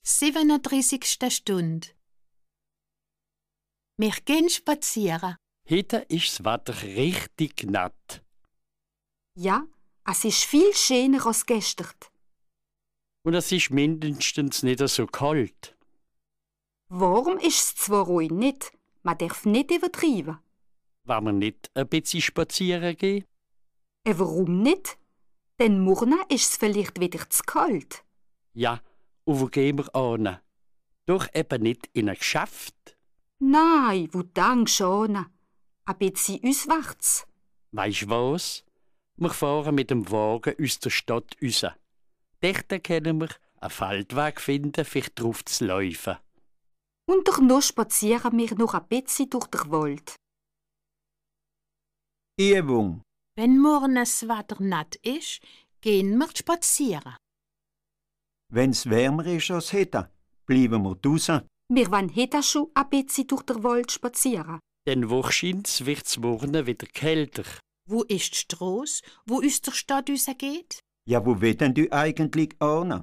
37. Stunde. Wir gehen spazieren. Heute ist das Wetter richtig nett. Ja, es ist viel schöner als gestern. Und es ist mindestens nicht so kalt. Warm ist es zwar ruhig nicht, man darf nicht übertreiben. Wollen wir nicht ein bisschen spazieren gehen? Warum nicht? Denn morgen ist es vielleicht wieder zu kalt. Ja, und wo gehen wir hin? Doch eben nicht in ein Geschäft. Nein, wo denkst du an? Ein bisschen auswärts. Weisst was? Wir fahren mit dem Wagen aus der Stadt raus. Dort können wir einen Feldweg finden, vielleicht drauf zu laufen. Und noch spazieren wir noch ein bisschen durch den Wald. Übung. Wenn morgen das Wetter nett ist, gehen wir spazieren. Wenn's wärmer ist als heute, bleiben wir draussen. Wir wollen heute schon ein bisschen durch den Wald spazieren. Denn wahrscheinlich wird es morgen wieder kälter. Wo ist die Strasse, wo aus der Stadt rausgeht? Ja, wo wollen du eigentlich hin?